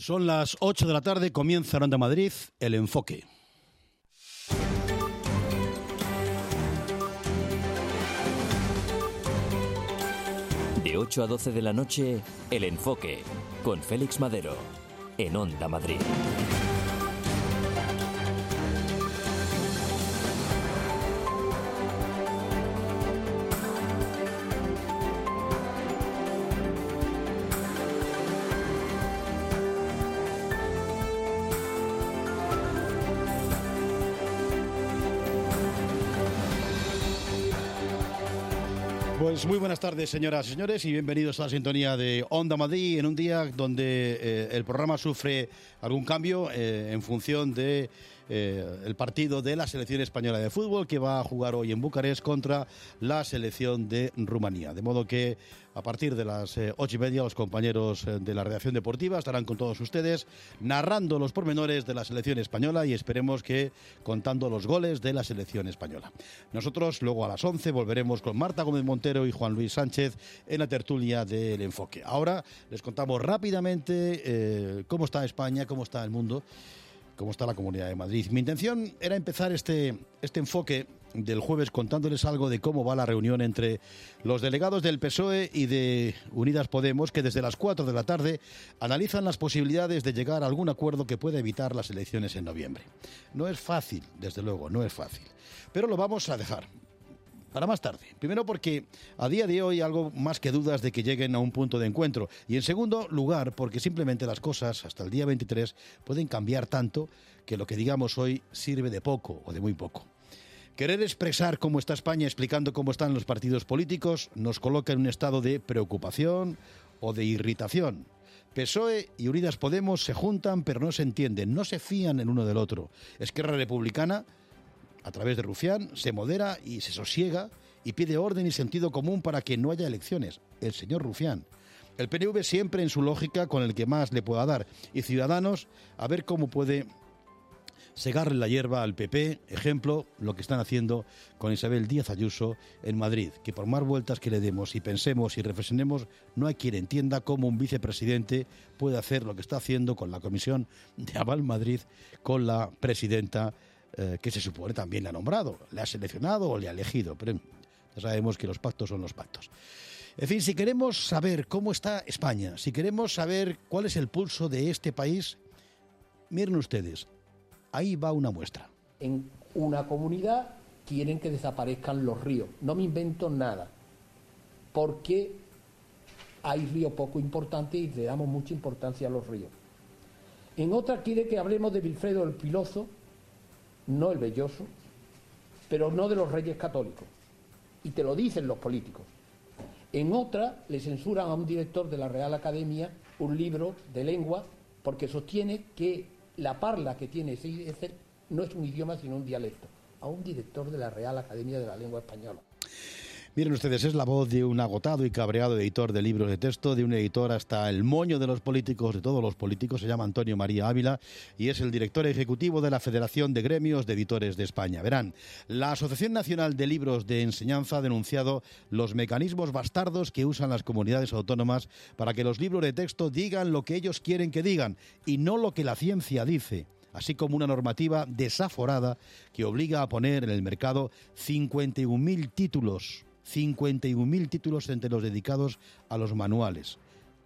Son las 8 de la tarde, comienza en Onda Madrid, El Enfoque. De 8 a 12 de la noche, El Enfoque, con Félix Madero, en Onda Madrid. Pues muy buenas tardes, señoras y señores, y bienvenidos a la sintonía de Onda Madrid en un día donde el programa sufre algún cambio en función de el partido de la selección española de fútbol que va a jugar hoy en Bucarest contra la selección de Rumanía. De modo que a partir de las 8:30 los compañeros de la redacción deportiva estarán con todos ustedes narrando los pormenores de la selección española y esperemos que contando los goles de la selección española. Nosotros luego a las 11 volveremos con Marta Gómez Montero y Juan Luis Sánchez en la tertulia del Enfoque. Ahora les contamos rápidamente cómo está España, cómo está el mundo, cómo está la Comunidad de Madrid. Mi intención era empezar este enfoque del jueves contándoles algo de cómo va la reunión entre los delegados del PSOE y de Unidas Podemos, que desde las 4 de la tarde analizan las posibilidades de llegar a algún acuerdo que pueda evitar las elecciones en noviembre. No es fácil, desde luego, no es fácil, pero lo vamos a dejar para más tarde. Primero porque a día de hoy hay algo más que dudas de que lleguen a un punto de encuentro. Y en segundo lugar porque simplemente las cosas hasta el día 23 pueden cambiar tanto que lo que digamos hoy sirve de poco o de muy poco. Querer expresar cómo está España explicando cómo están los partidos políticos nos coloca en un estado de preocupación o de irritación. PSOE y Unidas Podemos se juntan pero no se entienden, no se fían el uno del otro. Esquerra Republicana, a través de Rufián, se modera y se sosiega y pide orden y sentido común para que no haya elecciones. El señor Rufián. El PNV siempre en su lógica con el que más le pueda dar. Y Ciudadanos, a ver cómo puede segarle la hierba al PP. Ejemplo, lo que están haciendo con Isabel Díaz Ayuso en Madrid. Que por más vueltas que le demos y pensemos y reflexionemos, no hay quien entienda cómo un vicepresidente puede hacer lo que está haciendo con la Comisión de Aval Madrid, con la presidenta que se supone también le ha nombrado, le ha seleccionado o le ha elegido, pero ya sabemos que los pactos son los pactos. En fin, si queremos saber cómo está España, si queremos saber cuál es el pulso de este país, miren ustedes, ahí va una muestra. En una comunidad quieren que desaparezcan los ríos, no me invento nada, porque hay ríos poco importantes y le damos mucha importancia a los ríos. En otra quiere que hablemos de Wilfredo el Piloso, no el Belloso, pero no de los Reyes Católicos. Y te lo dicen los políticos. En otra le censuran a un director de la Real Academia un libro de lengua porque sostiene que la parla que tiene ese no es un idioma sino un dialecto. A un director de la Real Academia de la Lengua Española. Miren ustedes, es la voz de un agotado y cabreado editor de libros de texto, de un editor hasta el moño de los políticos, de todos los políticos, se llama Antonio María Ávila y es el director ejecutivo de la Federación de Gremios de Editores de España. Verán, la Asociación Nacional de Libros de Enseñanza ha denunciado los mecanismos bastardos que usan las comunidades autónomas para que los libros de texto digan lo que ellos quieren que digan y no lo que la ciencia dice, así como una normativa desaforada que obliga a poner en el mercado 51.000 títulos. 51.000 títulos entre los dedicados a los manuales,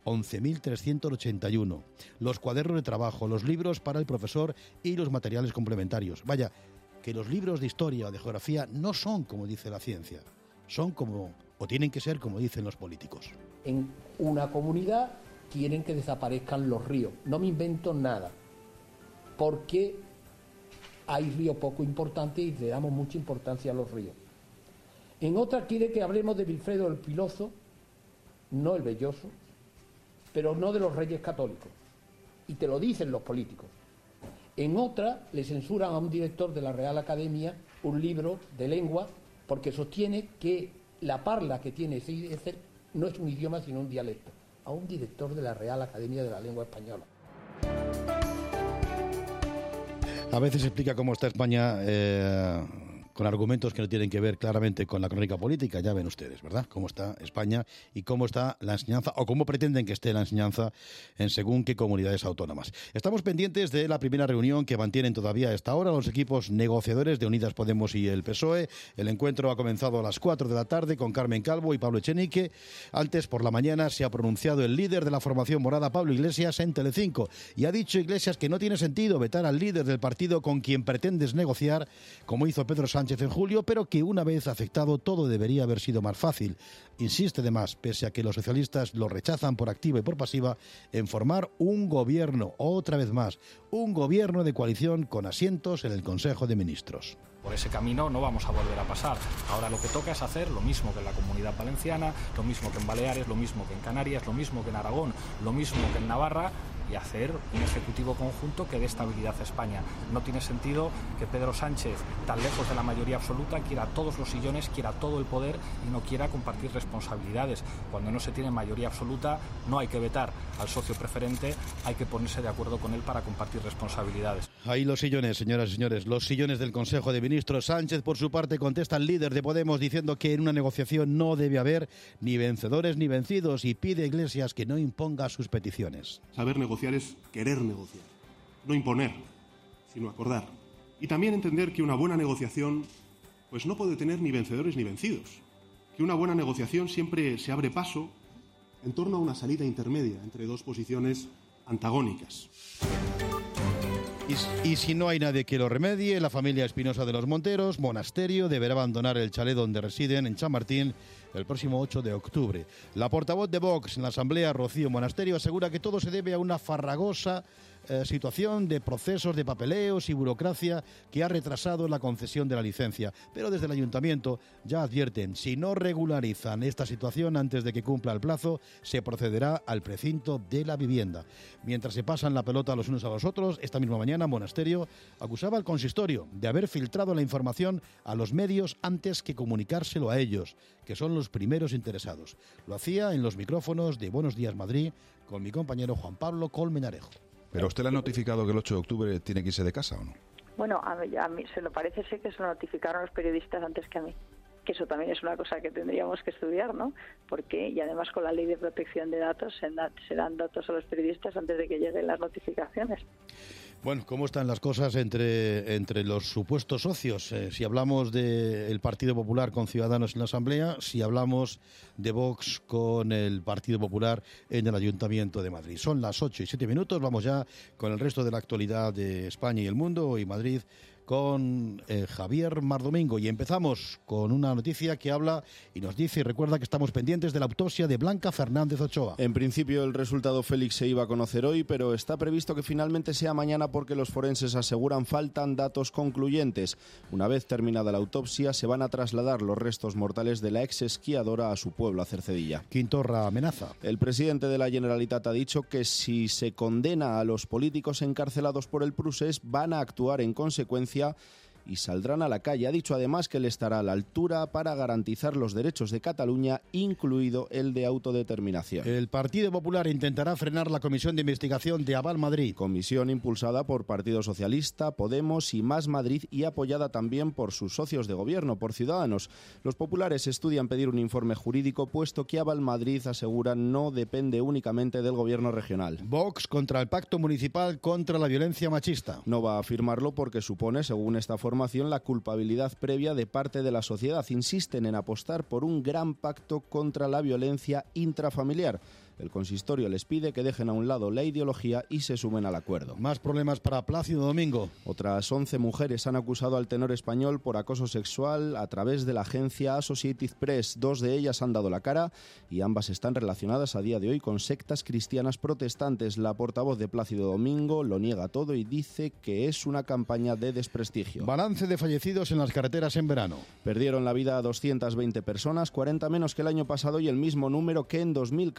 11.381, los cuadernos de trabajo, los libros para el profesor y los materiales complementarios. Vaya, que los libros de historia o de geografía no son como dice la ciencia, son como, o tienen que ser como dicen los políticos. En una comunidad quieren que desaparezcan los ríos, no me invento nada, porque hay ríos poco importantes y le damos mucha importancia a los ríos. En otra quiere que hablemos de Wilfredo el Piloso, no el Belloso, pero no de los Reyes Católicos. Y te lo dicen los políticos. En otra le censuran a un director de la Real Academia un libro de lengua porque sostiene que la parla que tiene ese no es un idioma sino un dialecto. A un director de la Real Academia de la Lengua Española. A veces explica cómo está España con argumentos que no tienen que ver claramente con la crónica política. Ya ven ustedes, ¿verdad?, cómo está España y cómo está la enseñanza, o cómo pretenden que esté la enseñanza en según qué comunidades autónomas. Estamos pendientes de la primera reunión que mantienen todavía a esta hora los equipos negociadores de Unidas Podemos y el PSOE. El encuentro ha comenzado a las 4 de la tarde con Carmen Calvo y Pablo Echenique. Antes, por la mañana, se ha pronunciado el líder de la formación morada, Pablo Iglesias, en Telecinco, y ha dicho Iglesias que no tiene sentido vetar al líder del partido con quien pretendes negociar, como hizo Pedro Sánchez en julio, pero que una vez aceptado todo debería haber sido más fácil. Insiste además, pese a que los socialistas lo rechazan por activa y por pasiva, en formar un gobierno, otra vez más, un gobierno de coalición con asientos en el Consejo de Ministros. Por ese camino no vamos a volver a pasar. Ahora lo que toca es hacer lo mismo que en la Comunidad Valenciana, lo mismo que en Baleares, lo mismo que en Canarias, lo mismo que en Aragón, lo mismo que en Navarra, y hacer un ejecutivo conjunto que dé estabilidad a España. No tiene sentido que Pedro Sánchez, tan lejos de la mayoría absoluta, quiera todos los sillones, quiera todo el poder y no quiera compartir responsabilidades. Cuando no se tiene mayoría absoluta, no hay que vetar al socio preferente, hay que ponerse de acuerdo con él para compartir responsabilidades. Ahí los sillones, señoras y señores, los sillones del Consejo de Ministros. Sánchez, por su parte, contesta al líder de Podemos diciendo que en una negociación no debe haber ni vencedores ni vencidos, y pide a Iglesias que no imponga sus peticiones. Saber negociar es querer negociar, no imponer, sino acordar. Y también entender que una buena negociación pues no puede tener ni vencedores ni vencidos, que una buena negociación siempre se abre paso en torno a una salida intermedia entre dos posiciones antagónicas. Y si no hay nadie que lo remedie, la familia Espinosa de los Monteros, Monasterio, deberá abandonar el chalet donde residen en Chamartín el próximo 8 de octubre. La portavoz de Vox en la Asamblea, Rocío Monasterio, asegura que todo se debe a una farragosa situación de procesos de papeleos y burocracia que ha retrasado la concesión de la licencia. Pero desde el Ayuntamiento ya advierten, si no regularizan esta situación antes de que cumpla el plazo, se procederá al precinto de la vivienda. Mientras se pasan la pelota los unos a los otros, esta misma mañana Monasterio acusaba al consistorio de haber filtrado la información a los medios antes que comunicárselo a ellos, que son los primeros interesados. Lo hacía en los micrófonos de Buenos Días Madrid con mi compañero Juan Pablo Colmenarejo. ¿Pero usted le ha notificado que el 8 de octubre tiene que irse de casa o no? Bueno, a mí se lo parece ser que se lo notificaron los periodistas antes que a mí. Que eso también es una cosa que tendríamos que estudiar, ¿no? Porque, y además con la ley de protección de datos, se dan datos a los periodistas antes de que lleguen las notificaciones. Bueno, ¿cómo están las cosas entre los supuestos socios? Si hablamos del Partido Popular con Ciudadanos en la Asamblea, si hablamos de Vox con el Partido Popular en el Ayuntamiento de Madrid. Son las 8:07, vamos ya con el resto de la actualidad de España y el mundo y Madrid con Javier Mardomingo. Y empezamos con una noticia que habla y nos dice y recuerda que estamos pendientes de la autopsia de Blanca Fernández Ochoa. En principio el resultado, Félix, se iba a conocer hoy, pero está previsto que finalmente sea mañana porque los forenses aseguran faltan datos concluyentes. Una vez terminada la autopsia se van a trasladar los restos mortales de la ex esquiadora a su pueblo, a Cercedilla. Quintorra amenaza. El presidente de la Generalitat ha dicho que si se condena a los políticos encarcelados por el procés van a actuar en consecuencia y saldrán a la calle. Ha dicho además que él estará a la altura para garantizar los derechos de Cataluña, incluido el de autodeterminación. El Partido Popular intentará frenar la comisión de investigación de Aval Madrid. Comisión impulsada por Partido Socialista, Podemos y Más Madrid y apoyada también por sus socios de gobierno, por Ciudadanos. Los populares estudian pedir un informe jurídico, puesto que Aval Madrid, asegura, no depende únicamente del gobierno regional. Vox contra el pacto municipal contra la violencia machista. No va a firmarlo porque supone, según esta formación, la culpabilidad previa de parte de la sociedad. Insisten en apostar por un gran pacto contra la violencia intrafamiliar. El consistorio les pide que dejen a un lado la ideología y se sumen al acuerdo. Más problemas para Plácido Domingo. Otras 11 mujeres han acusado al tenor español por acoso sexual a través de la agencia Associated Press. 2 de ellas han dado la cara y ambas están relacionadas a día de hoy con sectas cristianas protestantes. La portavoz de Plácido Domingo lo niega todo y dice que es una campaña de desprestigio. Balance de fallecidos en las carreteras en verano. Perdieron la vida a 220 personas, 40 menos que el año pasado y el mismo número que en 2014.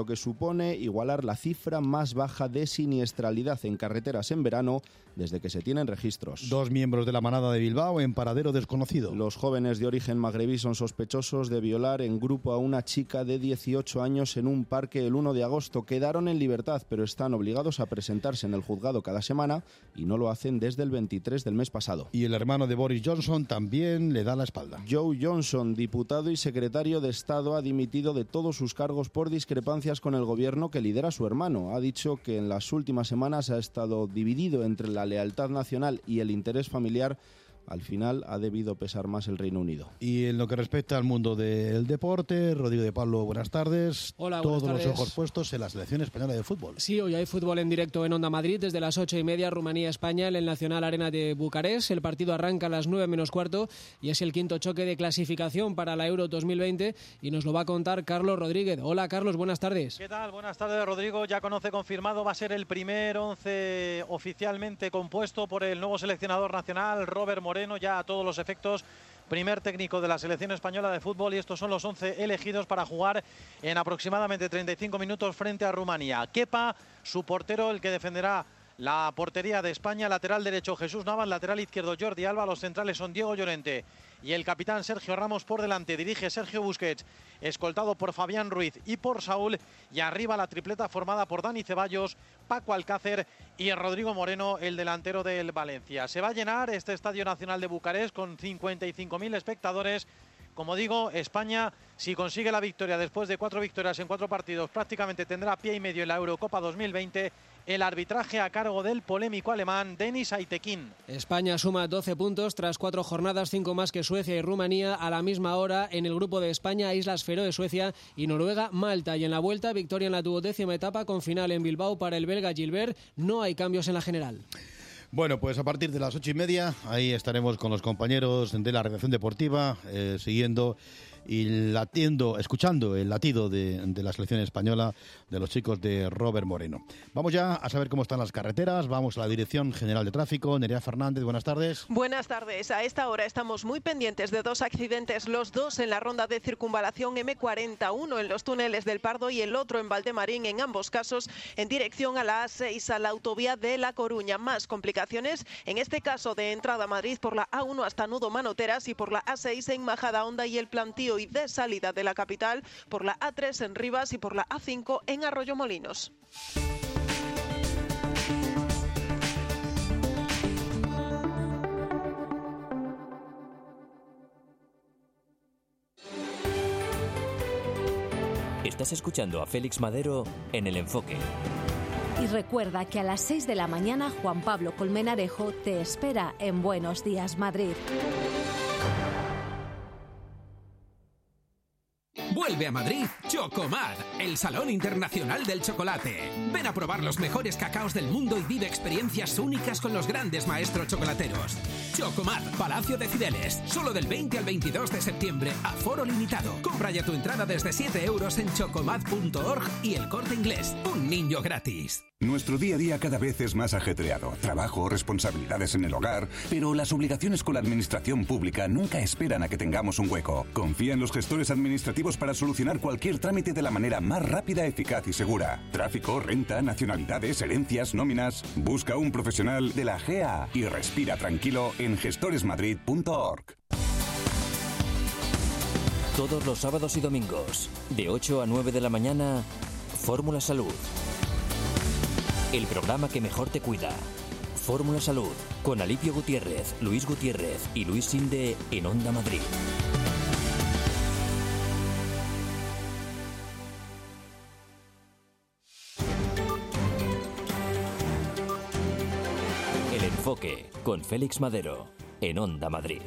lo que supone igualar la cifra más baja de siniestralidad en carreteras en verano desde que se tienen registros. 2 miembros de la manada de Bilbao en paradero desconocido. Los jóvenes de origen magrebí son sospechosos de violar en grupo a una chica de 18 años en un parque el 1 de agosto. Quedaron en libertad, pero están obligados a presentarse en el juzgado cada semana y no lo hacen desde el 23 del mes pasado. Y el hermano de Boris Johnson también le da la espalda. Joe Johnson, diputado y secretario de Estado, ha dimitido de todos sus cargos por discrepancias con el gobierno que lidera su hermano. Ha dicho que en las últimas semanas ha estado dividido entre la lealtad nacional y el interés familiar. Al final ha debido pesar más el Reino Unido. Y en lo que respecta al mundo del deporte, Rodrigo de Pablo, buenas tardes. Hola, Todos buenas tardes. los ojos puestos en la selección española de fútbol. Sí, hoy hay fútbol en directo en Onda Madrid desde las 8:30, Rumanía-España en el Nacional Arena de Bucarest. El partido arranca a las 9 menos cuarto y es el quinto choque de clasificación para la Euro 2020 y nos lo va a contar Carlos Rodríguez. Hola, Carlos, buenas tardes. ¿Qué tal? Buenas tardes, Rodrigo. Ya conoce confirmado, va a ser el primer 11 oficialmente compuesto por el nuevo seleccionador nacional, Robert Moreno, ya a todos los efectos primer técnico de la selección española de fútbol, y estos son los 11 elegidos para jugar en aproximadamente 35 minutos frente a Rumanía. Kepa, su portero, el que defenderá la portería de España, lateral derecho Jesús Navas, lateral izquierdo Jordi Alba, los centrales son Diego Llorente y el capitán Sergio Ramos por delante. Dirige Sergio Busquets, escoltado por Fabián Ruiz y por Saúl, y arriba la tripleta formada por Dani Ceballos, Paco Alcácer y Rodrigo Moreno, el delantero del Valencia. Se va a llenar este Estadio Nacional de Bucarest con 55.000 espectadores. Como digo, España, si consigue la victoria después de 4 victorias en 4 partidos, prácticamente tendrá pie y medio en la Eurocopa 2020. El arbitraje a cargo del polémico alemán Denis Aitekin. España suma 12 puntos tras 4 jornadas, 5 más que Suecia y Rumanía. A la misma hora, en el grupo de España, Islas Feroe, Suecia y Noruega, Malta. Y en la vuelta, victoria en la 12ª etapa con final en Bilbao para el belga Gilbert. No hay cambios en la general. Bueno, pues a partir de las 8:30, ahí estaremos con los compañeros de la redacción deportiva, siguiendo y escuchando el latido de la selección española, de los chicos de Robert Moreno. Vamos ya a saber cómo están las carreteras. Vamos a la Dirección General de Tráfico. Nerea Fernández, buenas tardes. Buenas tardes. A esta hora estamos muy pendientes de 2 accidentes, los dos en la ronda de circunvalación M40, uno en los túneles del Pardo y el otro en Valdemarín, en ambos casos en dirección a la A6, a la autovía de La Coruña. Más complicaciones, en este caso de entrada a Madrid por la A1 hasta Nudo Manoteras y por la A6 en Majadahonda y el Plantío, y de salida de la capital por la A3 en Rivas y por la A5 en Arroyomolinos. Estás escuchando a Félix Madero en El Enfoque. Y recuerda que a las 6 de la mañana Juan Pablo Colmenarejo te espera en Buenos Días Madrid. Vuelve a Madrid Chocomad, el Salón Internacional del Chocolate. Ven a probar los mejores cacaos del mundo y vive experiencias únicas con los grandes maestros chocolateros. Chocomad, Palacio de Cibeles, solo del 20 al 22 de septiembre, aforo limitado. Compra ya tu entrada desde 7 euros en chocomad.org y El Corte Inglés. Un niño gratis. Nuestro día a día cada vez es más ajetreado. Trabajo, responsabilidades en el hogar, pero las obligaciones con la administración pública nunca esperan a que tengamos un hueco. Confía en los gestores administrativos para solucionar cualquier trámite de la manera más rápida, eficaz y segura. Tráfico, renta, nacionalidades, herencias, nóminas. Busca un profesional de la GEA y respira tranquilo en gestoresmadrid.org. Todos los sábados y domingos, de 8 a 9 de la mañana, Fórmula Salud. El programa que mejor te cuida. Fórmula Salud, con Alipio Gutiérrez, Luis Gutiérrez y Luis Sinde en Onda Madrid. El Enfoque, con Félix Madero, en Onda Madrid.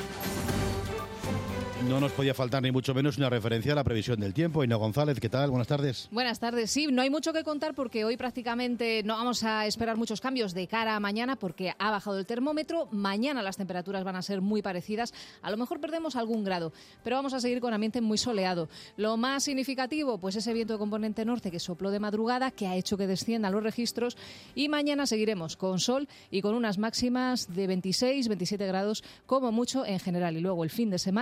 No nos podía faltar ni mucho menos una referencia a la previsión del tiempo. Ina González, ¿qué tal? Buenas tardes. Buenas tardes. Sí, no hay mucho que contar porque hoy prácticamente no vamos a esperar muchos cambios de cara a mañana porque ha bajado el termómetro. Mañana las temperaturas van a ser muy parecidas. A lo mejor perdemos algún grado, pero vamos a seguir con ambiente muy soleado. Lo más significativo, pues ese viento de componente norte que sopló de madrugada, que ha hecho que desciendan los registros. Y mañana seguiremos con sol y con unas máximas de 26, 27 grados como mucho en general. Y luego el fin de semana se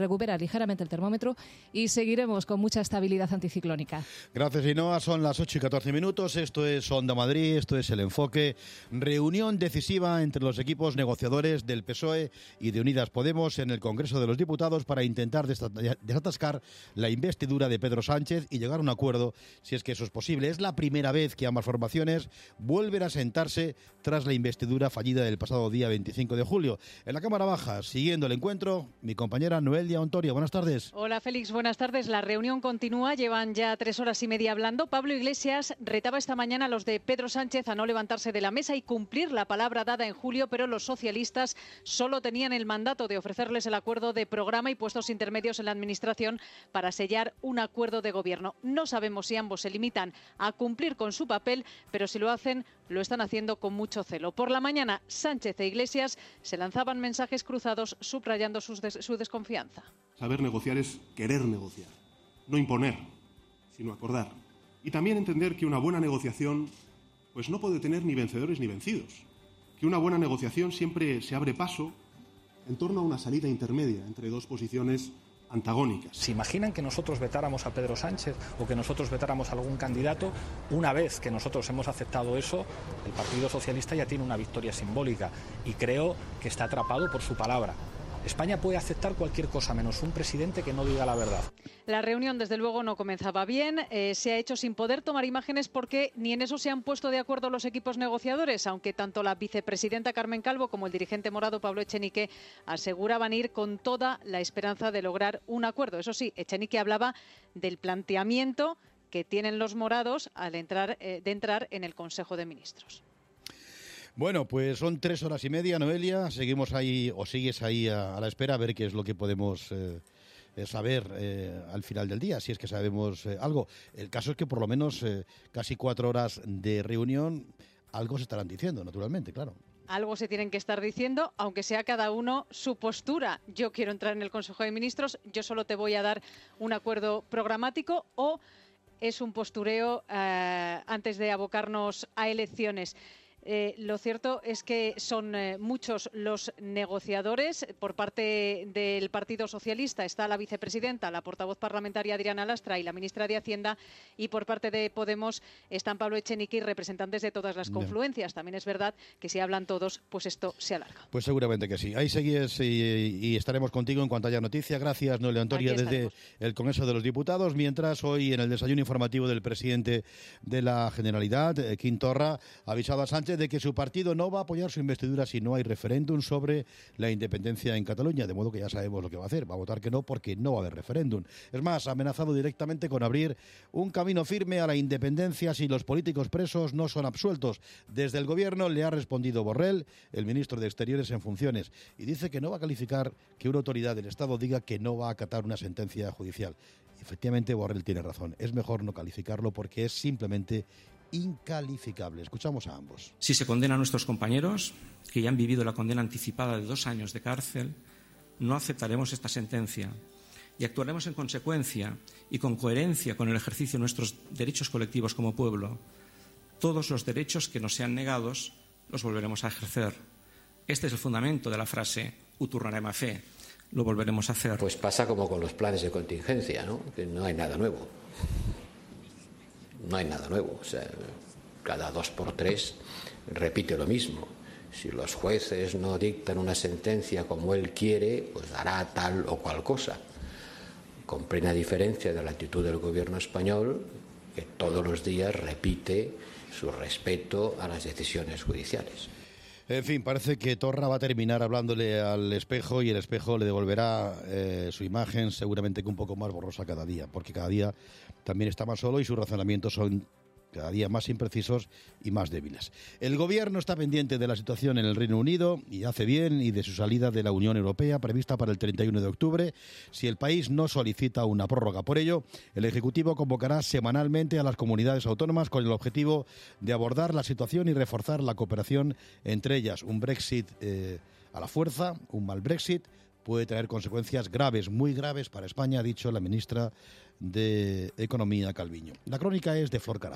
recupera ligeramente el termómetro y seguiremos con mucha estabilidad anticiclónica. Gracias, Ainhoa. Son las 8:14. Esto es Onda Madrid, esto es El Enfoque. Reunión decisiva entre los equipos negociadores del PSOE y de Unidas Podemos en el Congreso de los Diputados para intentar desatascar la investidura de Pedro Sánchez y llegar a un acuerdo, si es que eso es posible. Es la primera vez que ambas formaciones vuelven a sentarse tras la investidura fallida del pasado día 25 de julio. En la Cámara Baja, siguiendo el encuentro, mi compañera Noelia Ontoria. Buenas tardes. Hola, Félix. Buenas tardes. La reunión continúa. Llevan ya 3 horas y media hablando. Pablo Iglesias retaba esta mañana a los de Pedro Sánchez a no levantarse de la mesa y cumplir la palabra dada en julio, pero los socialistas solo tenían el mandato de ofrecerles el acuerdo de programa y puestos intermedios en la Administración para sellar un acuerdo de gobierno. No sabemos si ambos se limitan a cumplir con su papel, pero si lo hacen, lo están haciendo con mucho celo. Por la mañana, Sánchez e Iglesias se lanzaban mensajes cruzados subrayando su desconfianza. Saber negociar es querer negociar, no imponer, sino acordar. Y también entender que una buena negociación pues no puede tener ni vencedores ni vencidos. Que una buena negociación siempre se abre paso en torno a una salida intermedia entre dos posiciones antagónicas. ¿Se imaginan que nosotros vetáramos a Pedro Sánchez o que nosotros vetáramos a algún candidato? Una vez que nosotros hemos aceptado eso, el Partido Socialista ya tiene una victoria simbólica y creo que está atrapado por su palabra. España puede aceptar cualquier cosa menos un presidente que no diga la verdad. La reunión, desde luego, no comenzaba bien. Se ha hecho sin poder tomar imágenes porque ni en eso se han puesto de acuerdo los equipos negociadores, aunque tanto la vicepresidenta Carmen Calvo como el dirigente morado Pablo Echenique aseguraban ir con toda la esperanza de lograr un acuerdo. Eso sí, Echenique hablaba del planteamiento que tienen los morados al entrar en el Consejo de Ministros. Bueno, pues son 3 horas y media, Noelia. Seguimos ahí, o sigues ahí a la espera a ver qué es lo que podemos saber al final del día, si es que sabemos algo. El caso es que por lo menos casi 4 horas de reunión, algo se estarán diciendo, naturalmente, claro. Algo se tienen que estar diciendo, aunque sea cada uno su postura. Yo quiero entrar en el Consejo de Ministros, yo solo te voy a dar un acuerdo programático, o es un postureo antes de abocarnos a elecciones. Lo cierto es que son muchos los negociadores. Por parte del Partido Socialista está la vicepresidenta, la portavoz parlamentaria Adriana Lastra y la ministra de Hacienda, y por parte de Podemos están Pablo Echenique y representantes de todas las confluencias. También es verdad que si hablan todos, pues esto se alarga. Pues seguramente que sí. Ahí seguís y estaremos contigo en cuanto haya noticia. Gracias, Noelia Ontoria, desde el Congreso de los Diputados. Mientras, hoy en el desayuno informativo del presidente de la Generalidad, Quim Torra, ha avisado a Sánchez de que su partido no va a apoyar su investidura si no hay referéndum sobre la independencia en Cataluña, de modo que ya sabemos lo que va a hacer, va a votar que no porque no va a haber referéndum. Es más, ha amenazado directamente con abrir un camino firme a la independencia si los políticos presos no son absueltos. Desde el Gobierno le ha respondido Borrell, el ministro de Exteriores en funciones, y dice que no va a calificar que una autoridad del Estado diga que no va a acatar una sentencia judicial. Efectivamente, Borrell tiene razón, es mejor no calificarlo porque es simplemente incalificable. Escuchamos a ambos. Si se condena a nuestros compañeros, que ya han vivido la condena anticipada de 2 años de cárcel, no aceptaremos esta sentencia y actuaremos en consecuencia y con coherencia con el ejercicio de nuestros derechos colectivos como pueblo. Todos los derechos que nos sean negados los volveremos a ejercer. Este es el fundamento de la frase «Ho tornarem a fer». Lo volveremos a hacer. Pues pasa como con los planes de contingencia, ¿no? Que no hay nada nuevo. No hay nada nuevo, o sea, cada 2 por 3 repite lo mismo. Si los jueces no dictan una sentencia como él quiere, pues hará tal o cual cosa. Con plena diferencia de la actitud del gobierno español, que todos los días repite su respeto a las decisiones judiciales. En fin, parece que Torra va a terminar hablándole al espejo y el espejo le devolverá su imagen, seguramente que un poco más borrosa cada día, porque cada día también está más solo y sus razonamientos son cada día más imprecisos y más débiles. El Gobierno está pendiente de la situación en el Reino Unido, y hace bien, y de su salida de la Unión Europea, prevista para el 31 de octubre. Si el país no solicita una prórroga por ello, el Ejecutivo convocará semanalmente a las comunidades autónomas con el objetivo de abordar la situación y reforzar la cooperación entre ellas. Un Brexit a la fuerza, un mal Brexit, puede traer consecuencias graves, muy graves para España, ha dicho la ministra de Economía, Calviño. La crónica es de Flor Carazo.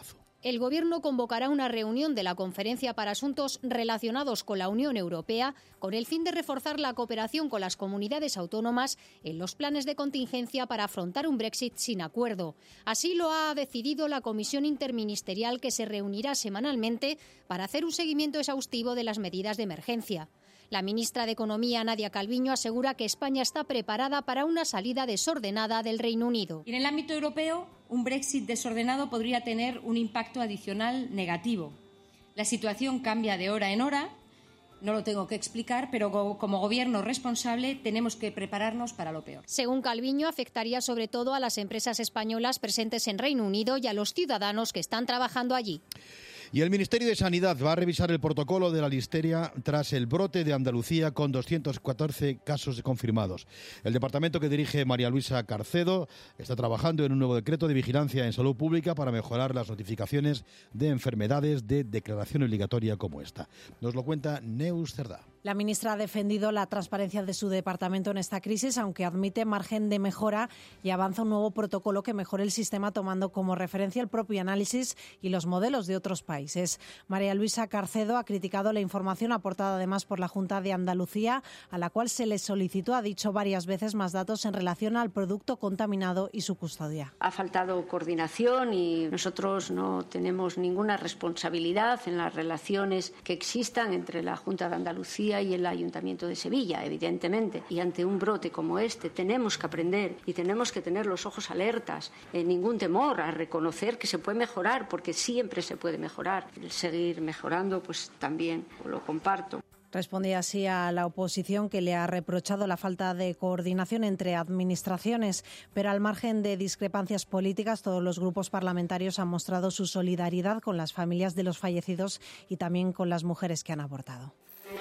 El Gobierno convocará una reunión de la Conferencia para Asuntos relacionados con la Unión Europea con el fin de reforzar la cooperación con las comunidades autónomas en los planes de contingencia para afrontar un Brexit sin acuerdo. Así lo ha decidido la Comisión Interministerial, que se reunirá semanalmente para hacer un seguimiento exhaustivo de las medidas de emergencia. La ministra de Economía, Nadia Calviño, asegura que España está preparada para una salida desordenada del Reino Unido. Y en el ámbito europeo, un Brexit desordenado podría tener un impacto adicional negativo. La situación cambia de hora en hora, no lo tengo que explicar, pero como Gobierno responsable tenemos que prepararnos para lo peor. Según Calviño, afectaría sobre todo a las empresas españolas presentes en Reino Unido y a los ciudadanos que están trabajando allí. Y el Ministerio de Sanidad va a revisar el protocolo de la listeria tras el brote de Andalucía con 214 casos confirmados. El departamento que dirige María Luisa Carcedo está trabajando en un nuevo decreto de vigilancia en salud pública para mejorar las notificaciones de enfermedades de declaración obligatoria como esta. Nos lo cuenta Neus Cerdá. La ministra ha defendido la transparencia de su departamento en esta crisis, aunque admite margen de mejora y avanza un nuevo protocolo que mejore el sistema tomando como referencia el propio análisis y los modelos de otros países. María Luisa Carcedo ha criticado la información aportada además por la Junta de Andalucía, a la cual se le solicitó, ha dicho varias veces, más datos en relación al producto contaminado y su custodia. Ha faltado coordinación y nosotros no tenemos ninguna responsabilidad en las relaciones que existan entre la Junta de Andalucía y el Ayuntamiento de Sevilla, evidentemente. Y ante un brote como este tenemos que aprender y tenemos que tener los ojos alertas, ningún temor a reconocer que se puede mejorar, porque siempre se puede mejorar. El seguir mejorando, pues también lo comparto. Respondía así a la oposición, que le ha reprochado la falta de coordinación entre administraciones, pero al margen de discrepancias políticas, todos los grupos parlamentarios han mostrado su solidaridad con las familias de los fallecidos y también con las mujeres que han abortado.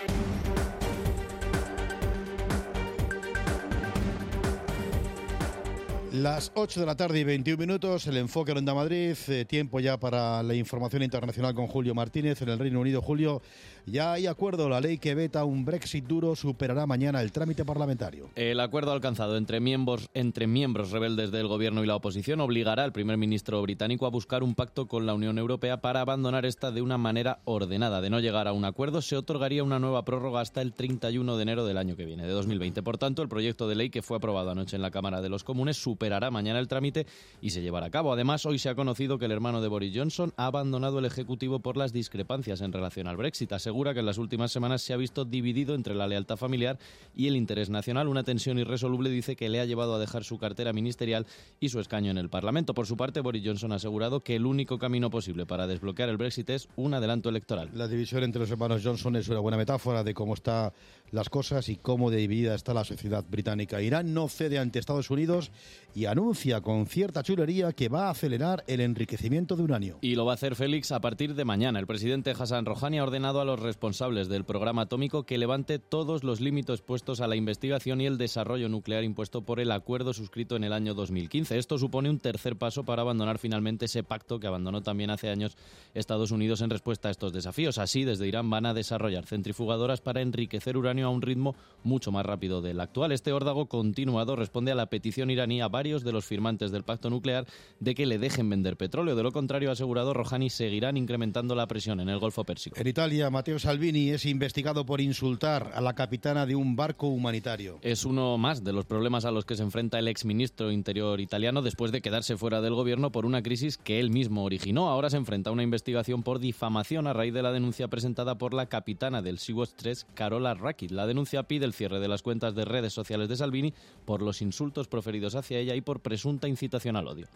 Las 8 de la tarde y 21 minutos, el enfoque en Onda Madrid, tiempo ya para la información internacional con Julio Martínez en el Reino Unido. Julio, ya hay acuerdo, la ley que veta un Brexit duro superará mañana el trámite parlamentario. El acuerdo alcanzado entre miembros rebeldes del gobierno y la oposición obligará al primer ministro británico a buscar un pacto con la Unión Europea para abandonar esta de una manera ordenada. De no llegar a un acuerdo, se otorgaría una nueva prórroga hasta el 31 de enero del año que viene, de 2020. Por tanto, el proyecto de ley que fue aprobado anoche en la Cámara de los Comunes superará mañana el trámite y se llevará a cabo. Además, hoy se ha conocido que el hermano de Boris Johnson ha abandonado el Ejecutivo por las discrepancias en relación al Brexit. Asegura que en las últimas semanas se ha visto dividido entre la lealtad familiar y el interés nacional. Una tensión irresoluble, dice, que le ha llevado a dejar su cartera ministerial y su escaño en el Parlamento. Por su parte, Boris Johnson ha asegurado que el único camino posible para desbloquear el Brexit es un adelanto electoral. La división entre los hermanos Johnson es una buena metáfora de cómo están las cosas y cómo dividida está la sociedad británica. Irán no cede ante Estados Unidos y anuncia con cierta chulería que va a acelerar el enriquecimiento de uranio. Y lo va a hacer Félix a partir de mañana. El presidente Hassan Rouhani ha ordenado a los responsables del programa atómico que levante todos los límites puestos a la investigación y el desarrollo nuclear impuesto por el acuerdo suscrito en el año 2015. Esto supone un tercer paso para abandonar finalmente ese pacto que abandonó también hace años Estados Unidos en respuesta a estos desafíos. Así, desde Irán van a desarrollar centrifugadoras para enriquecer uranio a un ritmo mucho más rápido del actual. Este órdago continuado responde a la petición iraní a varios de los firmantes del pacto nuclear de que le dejen vender petróleo. De lo contrario, ha asegurado Rouhani, seguirán incrementando la presión en el Golfo Pérsico. En Italia, Matteo Salvini es investigado por insultar a la capitana de un barco humanitario. Es uno más de los problemas a los que se enfrenta el exministro Interior italiano después de quedarse fuera del gobierno por una crisis que él mismo originó. Ahora se enfrenta a una investigación por difamación a raíz de la denuncia presentada por la capitana del Sea-Watch 3, Carola Rackit. La denuncia pide el cierre de las cuentas de redes sociales de Salvini por los insultos proferidos hacia ella y por presunta incitación al odio.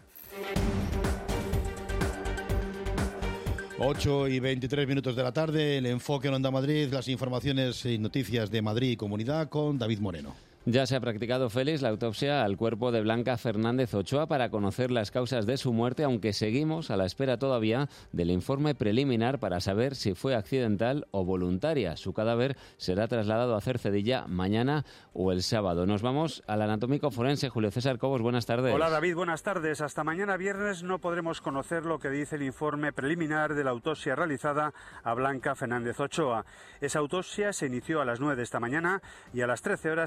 8 y 23 minutos de la tarde, el enfoque en Onda Madrid, las informaciones y noticias de Madrid y Comunidad con David Moreno. Ya se ha practicado, Félix, la autopsia al cuerpo de Blanca Fernández Ochoa para conocer las causas de su muerte, aunque seguimos a la espera todavía del informe preliminar para saber si fue accidental o voluntaria. Su cadáver será trasladado a Cercedilla mañana o el sábado. Nos vamos al anatómico forense. Julio César Cobos, buenas tardes. Hola David, buenas tardes. Hasta mañana viernes no podremos conocer lo que dice el informe preliminar de la autopsia realizada a Blanca Fernández Ochoa. Esa autopsia se inició a las 9 de esta mañana y a las 13 horas se había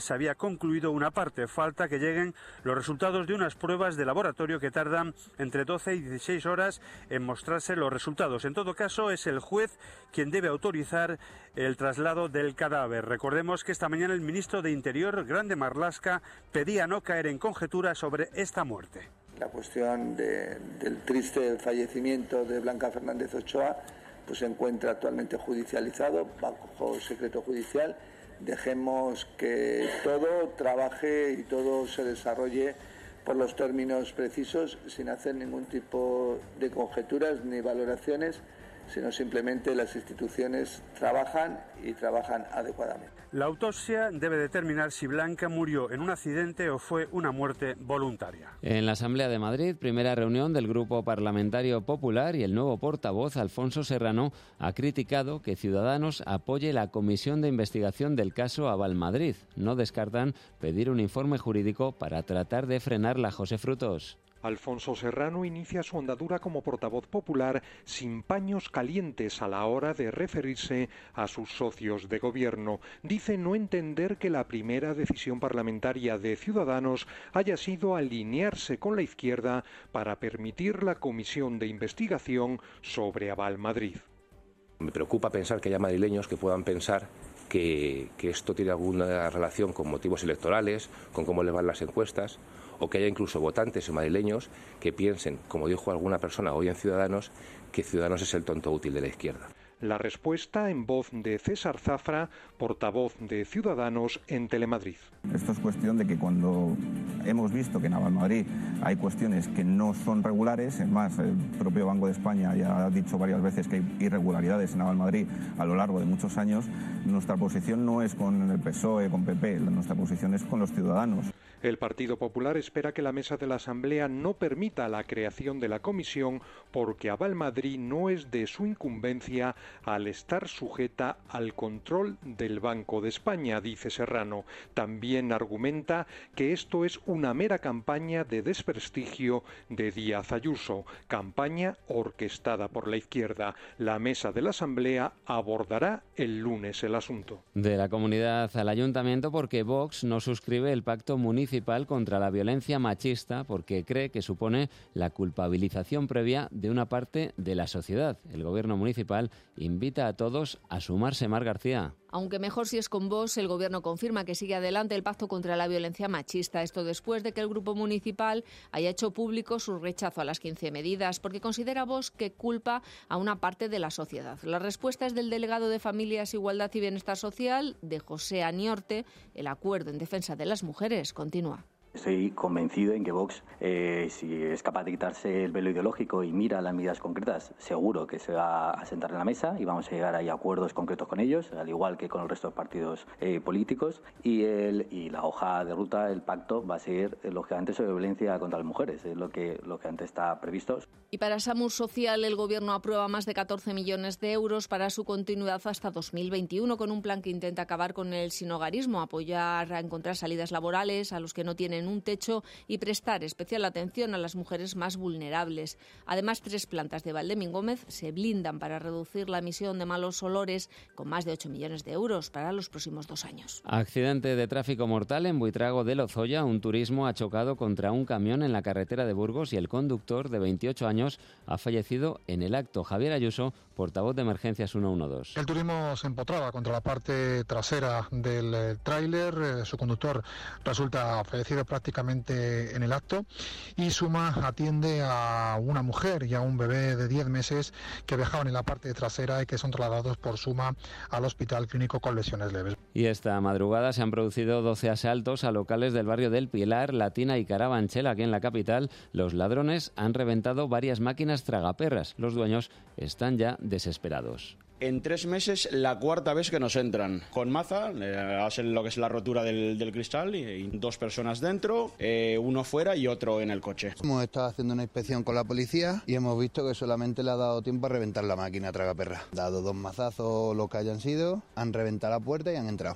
concluido una parte. Falta que lleguen los resultados de unas pruebas de laboratorio que tardan entre 12 y 16 horas en mostrarse los resultados. En todo caso, es el juez quien debe autorizar el traslado del cadáver. Recordemos que esta mañana el ministro de Interior, Grande Marlaska, pedía no caer en conjeturas sobre esta muerte. La cuestión del triste fallecimiento de Blanca Fernández Ochoa pues se encuentra actualmente judicializado, bajo secreto judicial. Dejemos que todo trabaje y todo se desarrolle por los términos precisos, sin hacer ningún tipo de conjeturas ni valoraciones, sino simplemente las instituciones trabajan y trabajan adecuadamente. La autopsia debe determinar si Blanca murió en un accidente o fue una muerte voluntaria. En la Asamblea de Madrid, primera reunión del Grupo Parlamentario Popular, y el nuevo portavoz, Alfonso Serrano, ha criticado que Ciudadanos apoye la comisión de investigación del caso Aval Madrid. No descartan pedir un informe jurídico para tratar de frenarla. José Frutos. Alfonso Serrano inicia su andadura como portavoz popular sin paños calientes a la hora de referirse a sus socios de gobierno. Dice no entender que la primera decisión parlamentaria de Ciudadanos haya sido alinearse con la izquierda para permitir la comisión de investigación sobre Aval Madrid. Me preocupa pensar que haya madrileños que puedan pensar que esto tiene alguna relación con motivos electorales, con cómo le van las encuestas, o que haya incluso votantes madrileños que piensen, como dijo alguna persona hoy en Ciudadanos, que Ciudadanos es el tonto útil de la izquierda. La respuesta en voz de César Zafra, portavoz de Ciudadanos en Telemadrid. Esto es cuestión de que cuando hemos visto que en Aval Madrid hay cuestiones que no son regulares, es más, el propio Banco de España ya ha dicho varias veces que hay irregularidades en Aval Madrid a lo largo de muchos años, nuestra posición no es con el PSOE, con PP, nuestra posición es con los ciudadanos. El Partido Popular espera que la mesa de la Asamblea no permita la creación de la comisión porque Aval Madrid no es de su incumbencia al estar sujeta al control del Banco de España, dice Serrano. También argumenta que esto es una mera campaña de desprestigio de Díaz Ayuso, campaña orquestada por la izquierda. La mesa de la Asamblea abordará el lunes el asunto. De la comunidad al ayuntamiento, porque Vox no suscribe el pacto municipal contra la violencia machista porque cree que supone la culpabilización previa de una parte de la sociedad. El gobierno municipal invita a todos a sumarse. Mar García. Aunque mejor si es con Vox, el Gobierno confirma que sigue adelante el pacto contra la violencia machista. Esto después de que el Grupo Municipal haya hecho público su rechazo a las 15 medidas, porque considera Vox que culpa a una parte de la sociedad. La respuesta es del delegado de Familias, Igualdad y Bienestar Social, de José Aniorte. El acuerdo en defensa de las mujeres continúa. Estoy convencido en que Vox, si es capaz de quitarse el velo ideológico y mira las medidas concretas, seguro que se va a sentar en la mesa y vamos a llegar a acuerdos concretos con ellos, al igual que con el resto de partidos políticos. Y la hoja de ruta, el pacto, va a ser, lógicamente, sobre violencia contra las mujeres, es lo que antes está previsto. Y para SAMUR Social, el Gobierno aprueba más de 14 millones de euros para su continuidad hasta 2021, con un plan que intenta acabar con el sinhogarismo, apoyar a encontrar salidas laborales a los que no tienen un techo y prestar especial atención a las mujeres más vulnerables. Además, 3 plantas de Valdemín Gómez se blindan para reducir la emisión de malos olores con más de 8 millones de euros para los próximos 2 años. Accidente de tráfico mortal en Buitrago de Lozoya. Un turismo ha chocado contra un camión en la carretera de Burgos y el conductor, de 28 años, ha fallecido en el acto. Javier Ayuso, portavoz de Emergencias 112. El turismo se empotraba contra la parte trasera del tráiler. Su conductor resulta fallecido prácticamente en el acto y Suma atiende a una mujer y a un bebé de 10 meses que viajaban en la parte trasera y que son trasladados por Suma al hospital clínico con lesiones leves. Y esta madrugada se han producido 12 asaltos a locales del barrio del Pilar, Latina y Carabanchel, aquí en la capital. Los ladrones han reventado varias máquinas tragaperras. Los dueños están ya desesperados. En 3 meses, la 4ª vez que nos entran. Con maza, hacen lo que es la rotura del cristal y 2 personas dentro, uno fuera y otro en el coche. Hemos estado haciendo una inspección con la policía y hemos visto que solamente le ha dado tiempo a reventar la máquina tragaperra. Dado 2 mazazos, lo que hayan sido, han reventado la puerta y han entrado.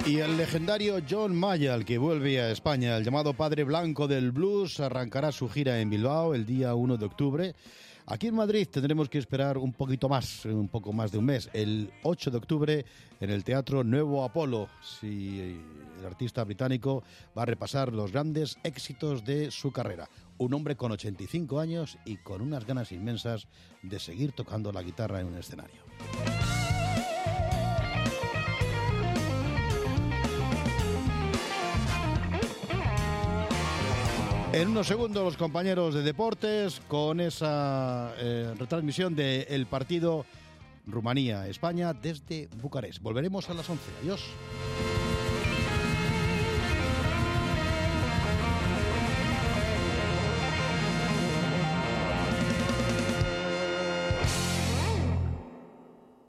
Y el legendario John Mayall, que vuelve a España, el llamado padre blanco del blues, arrancará su gira en Bilbao el día 1 de octubre. Aquí en Madrid tendremos que esperar un poco más de un mes, el 8 de octubre en el Teatro Nuevo Apolo. Si el artista británico va a repasar los grandes éxitos de su carrera. Un hombre con 85 años y con unas ganas inmensas de seguir tocando la guitarra en un escenario. En unos segundos los compañeros de deportes con esa retransmisión del partido Rumanía-España desde Bucarest. Volveremos a las 11. Adiós.